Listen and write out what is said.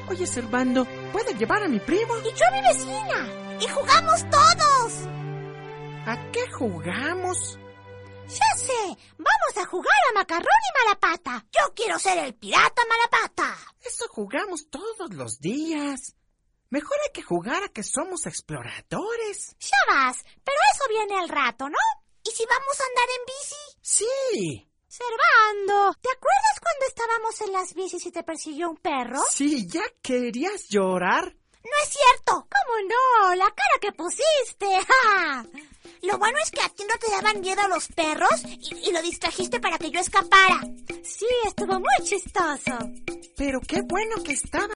Oye, Servando, ¿puedo llevar a mi primo? Y yo a mi vecina. Y jugamos todos. ¿A qué jugamos? Ya sé, vamos a jugar a Macarrón y Malapata. Yo quiero ser el pirata Malapata. Eso jugamos todos los días. Mejor hay que jugar a que somos exploradores. Ya vas, pero eso viene al rato, ¿no? ¿Y si vamos a andar en bici? Sí. Servando, ¿te acuerdas cuando estábamos en las bicis y te persiguió un perro? Sí, ¿ya querías llorar? No es cierto. ¿Cómo no? La cara que pusiste. ¡Ja! Lo bueno es que a ti no te daban miedo los perros y lo distrajiste para que yo escapara. Sí, estuvo muy chistoso. Pero qué bueno que estaba